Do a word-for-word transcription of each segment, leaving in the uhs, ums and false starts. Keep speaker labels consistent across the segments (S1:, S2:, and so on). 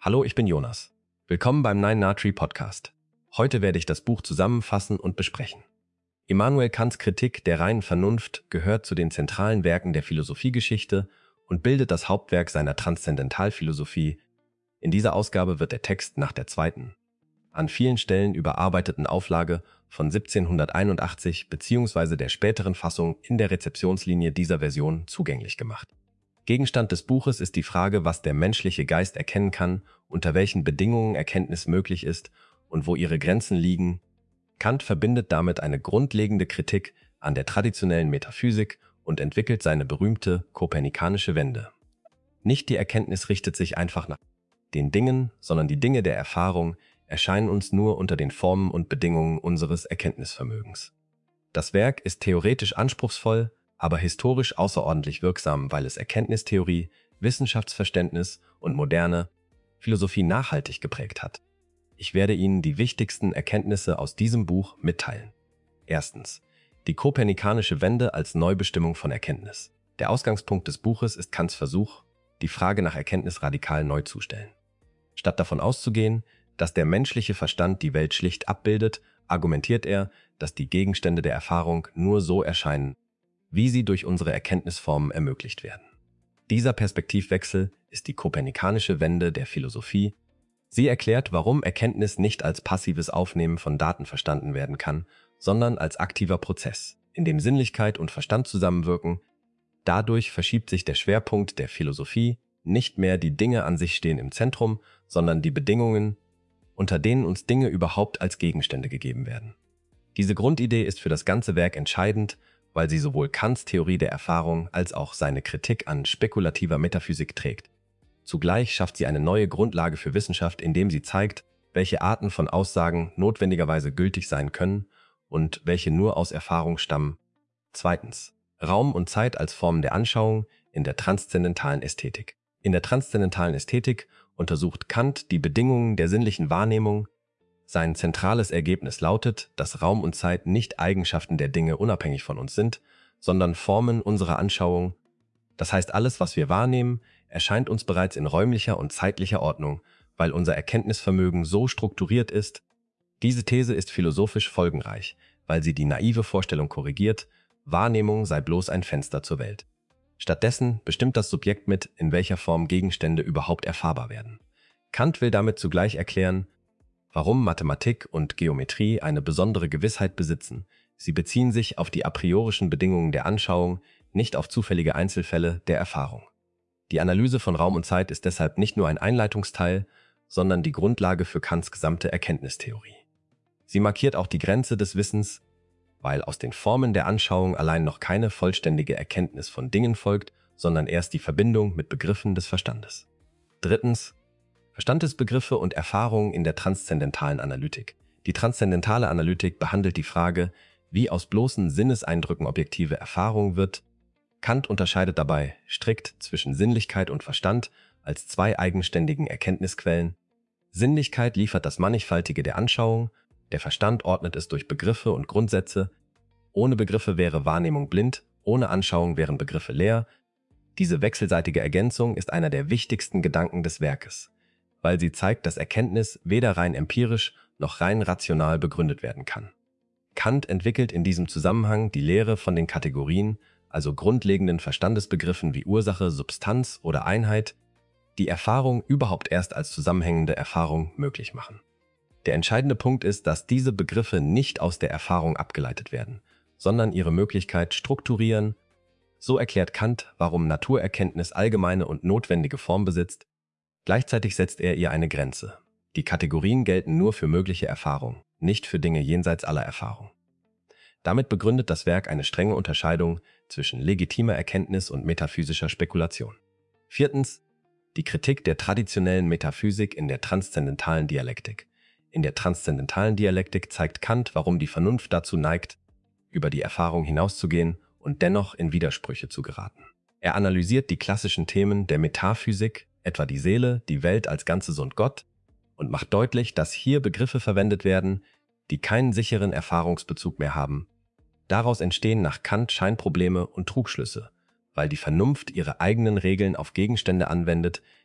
S1: Hallo, ich bin Jonas. Willkommen beim Nine Natri Podcast. Heute werde ich das Buch zusammenfassen und besprechen. Immanuel Kants Kritik der reinen Vernunft gehört zu den zentralen Werken der Philosophiegeschichte und bildet das Hauptwerk seiner Transzendentalphilosophie. In dieser Ausgabe wird der Text nach der zweiten, an vielen Stellen überarbeiteten Auflage von siebzehnhunderteinundachtzig bzw. der späteren Fassung in der Rezeptionslinie dieser Version zugänglich gemacht. Gegenstand des Buches ist die Frage, was der menschliche Geist erkennen kann, unter welchen Bedingungen Erkenntnis möglich ist und wo ihre Grenzen liegen. Kant verbindet damit eine grundlegende Kritik an der traditionellen Metaphysik und entwickelt seine berühmte kopernikanische Wende. Nicht die Erkenntnis richtet sich einfach nach den Dingen, sondern die Dinge der Erfahrung erscheinen uns nur unter den Formen und Bedingungen unseres Erkenntnisvermögens. Das Werk ist theoretisch anspruchsvoll, aber historisch außerordentlich wirksam, weil es Erkenntnistheorie, Wissenschaftsverständnis und moderne Philosophie nachhaltig geprägt hat. Ich werde Ihnen die wichtigsten Erkenntnisse aus diesem Buch mitteilen. Erstens. Die kopernikanische Wende als Neubestimmung von Erkenntnis. Der Ausgangspunkt des Buches ist Kants Versuch, die Frage nach Erkenntnis radikal neu zu stellen. Statt davon auszugehen, dass der menschliche Verstand die Welt schlicht abbildet, argumentiert er, dass die Gegenstände der Erfahrung nur so erscheinen, wie sie durch unsere Erkenntnisformen ermöglicht werden. Dieser Perspektivwechsel ist die kopernikanische Wende der Philosophie. Sie erklärt, warum Erkenntnis nicht als passives Aufnehmen von Daten verstanden werden kann, sondern als aktiver Prozess, in dem Sinnlichkeit und Verstand zusammenwirken. Dadurch verschiebt sich der Schwerpunkt der Philosophie, nicht mehr die Dinge an sich stehen im Zentrum, sondern die Bedingungen, unter denen uns Dinge überhaupt als Gegenstände gegeben werden. Diese Grundidee ist für das ganze Werk entscheidend, weil sie sowohl Kants Theorie der Erfahrung als auch seine Kritik an spekulativer Metaphysik trägt. Zugleich schafft sie eine neue Grundlage für Wissenschaft, indem sie zeigt, welche Arten von Aussagen notwendigerweise gültig sein können und welche nur aus Erfahrung stammen. Zweitens. Raum und Zeit als Formen der Anschauung in der transzendentalen Ästhetik. In der transzendentalen Ästhetik untersucht Kant die Bedingungen der sinnlichen Wahrnehmung. Sein zentrales Ergebnis lautet, dass Raum und Zeit nicht Eigenschaften der Dinge unabhängig von uns sind, sondern Formen unserer Anschauung. Das heißt, alles, was wir wahrnehmen, erscheint uns bereits in räumlicher und zeitlicher Ordnung, weil unser Erkenntnisvermögen so strukturiert ist. Diese These ist philosophisch folgenreich, weil sie die naive Vorstellung korrigiert, Wahrnehmung sei bloß ein Fenster zur Welt. Stattdessen bestimmt das Subjekt mit, in welcher Form Gegenstände überhaupt erfahrbar werden. Kant will damit zugleich erklären, warum Mathematik und Geometrie eine besondere Gewissheit besitzen. Sie beziehen sich auf die a priorischen Bedingungen der Anschauung, nicht auf zufällige Einzelfälle der Erfahrung. Die Analyse von Raum und Zeit ist deshalb nicht nur ein Einleitungsteil, sondern die Grundlage für Kants gesamte Erkenntnistheorie. Sie markiert auch die Grenze des Wissens, weil aus den Formen der Anschauung allein noch keine vollständige Erkenntnis von Dingen folgt, sondern erst die Verbindung mit Begriffen des Verstandes. Drittens. Verstandesbegriffe und Erfahrungen in der transzendentalen Analytik. Die transzendentale Analytik behandelt die Frage, wie aus bloßen Sinneseindrücken objektive Erfahrung wird. Kant unterscheidet dabei strikt zwischen Sinnlichkeit und Verstand als zwei eigenständigen Erkenntnisquellen. Sinnlichkeit liefert das Mannigfaltige der Anschauung, der Verstand ordnet es durch Begriffe und Grundsätze. Ohne Begriffe wäre Wahrnehmung blind, ohne Anschauung wären Begriffe leer. Diese wechselseitige Ergänzung ist einer der wichtigsten Gedanken des Werkes, weil sie zeigt, dass Erkenntnis weder rein empirisch noch rein rational begründet werden kann. Kant entwickelt in diesem Zusammenhang die Lehre von den Kategorien, also grundlegenden Verstandesbegriffen wie Ursache, Substanz oder Einheit, die Erfahrung überhaupt erst als zusammenhängende Erfahrung möglich machen. Der entscheidende Punkt ist, dass diese Begriffe nicht aus der Erfahrung abgeleitet werden, sondern ihre Möglichkeit strukturieren. So erklärt Kant, warum Naturerkenntnis allgemeine und notwendige Form besitzt. Gleichzeitig setzt er ihr eine Grenze. Die Kategorien gelten nur für mögliche Erfahrung, nicht für Dinge jenseits aller Erfahrung. Damit begründet das Werk eine strenge Unterscheidung zwischen legitimer Erkenntnis und metaphysischer Spekulation. Viertens. Die Kritik der traditionellen Metaphysik in der transzendentalen Dialektik. In der transzendentalen Dialektik zeigt Kant, warum die Vernunft dazu neigt, über die Erfahrung hinauszugehen und dennoch in Widersprüche zu geraten. Er analysiert die klassischen Themen der Metaphysik, etwa die Seele, die Welt als Ganzes und Gott, und macht deutlich, dass hier Begriffe verwendet werden, die keinen sicheren Erfahrungsbezug mehr haben. Daraus entstehen nach Kant Scheinprobleme und Trugschlüsse, weil die Vernunft ihre eigenen Regeln auf Gegenstände anwendet,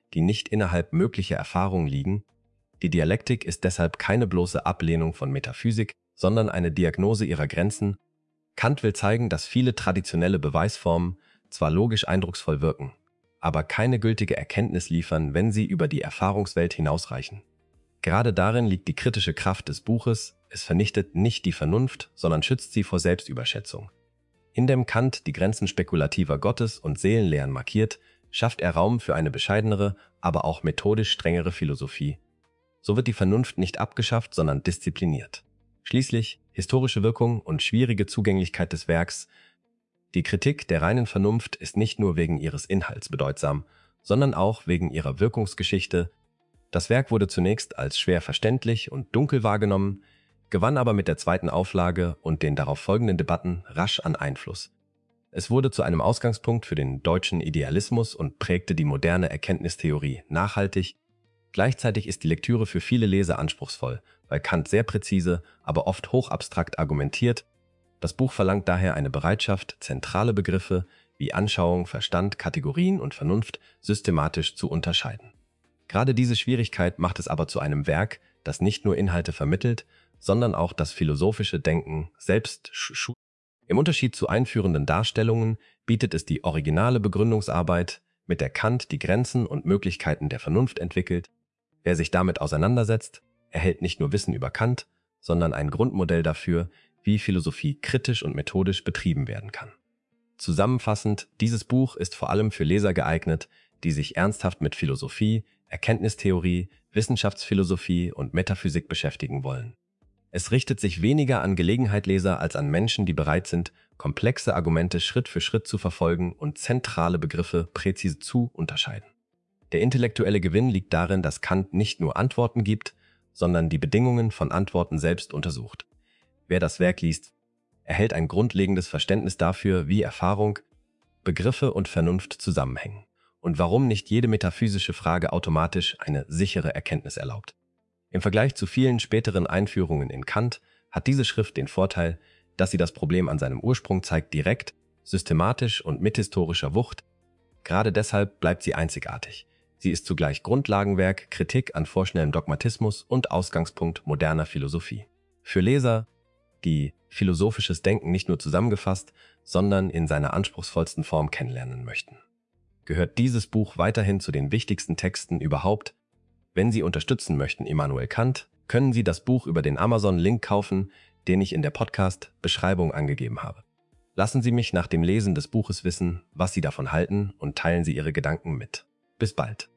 S1: die nicht innerhalb möglicher Erfahrungen liegen. Die Dialektik ist deshalb keine bloße Ablehnung von Metaphysik, sondern eine Diagnose ihrer Grenzen. Kant will zeigen, dass viele traditionelle Beweisformen zwar logisch eindrucksvoll wirken, aber keine gültige Erkenntnis liefern, wenn sie über die Erfahrungswelt hinausreichen. Gerade darin liegt die kritische Kraft des Buches. Es vernichtet nicht die Vernunft, sondern schützt sie vor Selbstüberschätzung. Indem Kant die Grenzen spekulativer Gottes- und Seelenlehren markiert, schafft er Raum für eine bescheidenere, aber auch methodisch strengere Philosophie. So wird die Vernunft nicht abgeschafft, sondern diszipliniert. Schließlich historische Wirkung und schwierige Zugänglichkeit des Werks. Die Kritik der reinen Vernunft ist nicht nur wegen ihres Inhalts bedeutsam, sondern auch wegen ihrer Wirkungsgeschichte. Das Werk wurde zunächst als schwer verständlich und dunkel wahrgenommen, gewann aber mit der zweiten Auflage und den darauf folgenden Debatten rasch an Einfluss. Es wurde zu einem Ausgangspunkt für den deutschen Idealismus und prägte die moderne Erkenntnistheorie nachhaltig. Gleichzeitig ist die Lektüre für viele Leser anspruchsvoll, weil Kant sehr präzise, aber oft hochabstrakt argumentiert. Das Buch verlangt daher eine Bereitschaft, zentrale Begriffe wie Anschauung, Verstand, Kategorien und Vernunft systematisch zu unterscheiden. Gerade diese Schwierigkeit macht es aber zu einem Werk, das nicht nur Inhalte vermittelt, sondern auch das philosophische Denken selbst schult. Im Unterschied zu einführenden Darstellungen bietet es die originale Begründungsarbeit, mit der Kant die Grenzen und Möglichkeiten der Vernunft entwickelt. Wer sich damit auseinandersetzt, erhält nicht nur Wissen über Kant, sondern ein Grundmodell dafür, wie Philosophie kritisch und methodisch betrieben werden kann. Zusammenfassend, dieses Buch ist vor allem für Leser geeignet, die sich ernsthaft mit Philosophie, Erkenntnistheorie, Wissenschaftsphilosophie und Metaphysik beschäftigen wollen. Es richtet sich weniger an Gelegenheitleser als an Menschen, die bereit sind, komplexe Argumente Schritt für Schritt zu verfolgen und zentrale Begriffe präzise zu unterscheiden. Der intellektuelle Gewinn liegt darin, dass Kant nicht nur Antworten gibt, sondern die Bedingungen von Antworten selbst untersucht. Wer das Werk liest, erhält ein grundlegendes Verständnis dafür, wie Erfahrung, Begriffe und Vernunft zusammenhängen und warum nicht jede metaphysische Frage automatisch eine sichere Erkenntnis erlaubt. Im Vergleich zu vielen späteren Einführungen in Kant hat diese Schrift den Vorteil, dass sie das Problem an seinem Ursprung zeigt, direkt, systematisch und mit historischer Wucht. Gerade deshalb bleibt sie einzigartig. Sie ist zugleich Grundlagenwerk, Kritik an vorschnellem Dogmatismus und Ausgangspunkt moderner Philosophie. Für Leser, die philosophisches Denken nicht nur zusammengefasst, sondern in seiner anspruchsvollsten Form kennenlernen möchten, gehört dieses Buch weiterhin zu den wichtigsten Texten überhaupt. Wenn Sie unterstützen möchten Immanuel Kant, können Sie das Buch über den Amazon-Link kaufen, den ich in der Podcast-Beschreibung angegeben habe. Lassen Sie mich nach dem Lesen des Buches wissen, was Sie davon halten und teilen Sie Ihre Gedanken mit. Bis bald.